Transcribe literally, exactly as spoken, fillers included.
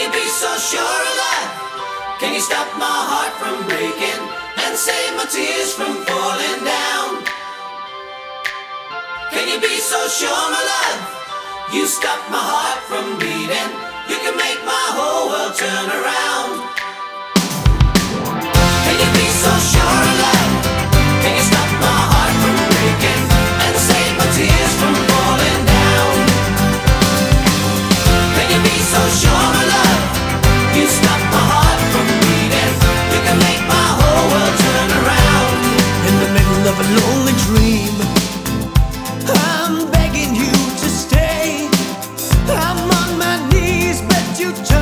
you be so sure of love? Can you stop my heart from breaking and save my tears from falling down? Can you be so sure, my love? You stop my heart from beating. You can make my whole world turn around. Can you be so sure of love? Can you stop my heart from breaking and save my tears from falling down? Can you be so sure, my love? You stop my heart from beating. You can make my whole world turn around. In the middle of a lonely dream, I'm begging you to stay. I'm on my knees, but you turn